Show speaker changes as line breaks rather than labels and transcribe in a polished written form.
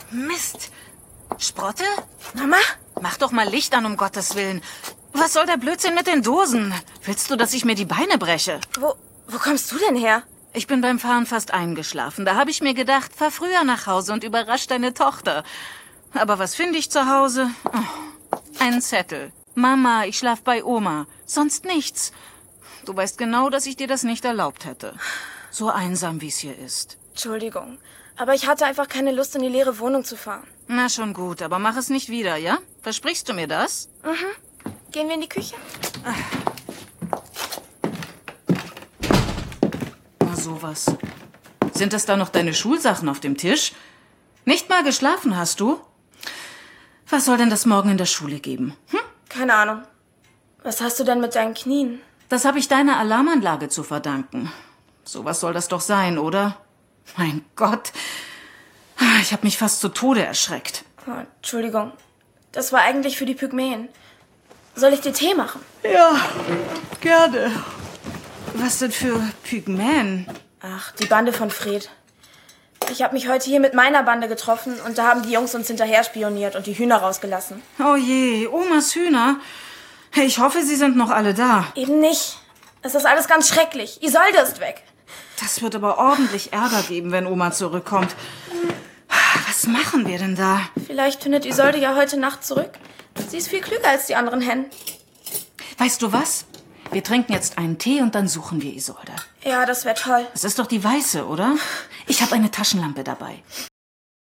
Mist. Sprotte?
Mama?
Mach doch mal Licht an, um Gottes Willen. Was soll der Blödsinn mit den Dosen? Willst du, dass ich mir die Beine breche?
Wo kommst du denn her?
Ich bin beim Fahren fast eingeschlafen. Da habe ich mir gedacht, fahr früher nach Hause und überrasch deine Tochter. Aber was finde ich zu Hause? Oh, einen Zettel. Mama, ich schlaf bei Oma. Sonst nichts. Du weißt genau, dass ich dir das nicht erlaubt hätte. So einsam, wie es hier ist.
Entschuldigung, aber ich hatte einfach keine Lust, in die leere Wohnung zu fahren.
Na schon gut, aber mach es nicht wieder, ja? Versprichst du mir das?
Mhm. Gehen wir in die Küche?
Na sowas. Sind das da noch deine Schulsachen auf dem Tisch? Nicht mal geschlafen hast du? Was soll denn das morgen in der Schule geben?
Keine Ahnung. Was hast du denn mit deinen Knien?
Das habe ich deiner Alarmanlage zu verdanken. Sowas soll das doch sein, oder? Mein Gott. Ich habe mich fast zu Tode erschreckt.
Oh, Entschuldigung. Das war eigentlich für die Pygmäen. Soll ich dir Tee machen?
Ja, gerne. Was denn für Pygmäen?
Ach, die Bande von Fred. Ich habe mich heute hier mit meiner Bande getroffen und da haben die Jungs uns hinterher spioniert und die Hühner rausgelassen.
Oh je, Omas Hühner. Ich hoffe, sie sind noch alle da.
Eben nicht. Es ist alles ganz schrecklich. Isolde ist weg.
Das wird aber ordentlich Ärger geben, wenn Oma zurückkommt. Was machen wir denn da?
Vielleicht findet Isolde ja heute Nacht zurück. Sie ist viel klüger als die anderen Hennen.
Weißt du was? Wir trinken jetzt einen Tee und dann suchen wir Isolde.
Ja, das wäre toll.
Das ist doch die Weiße, oder? Ich habe eine Taschenlampe dabei.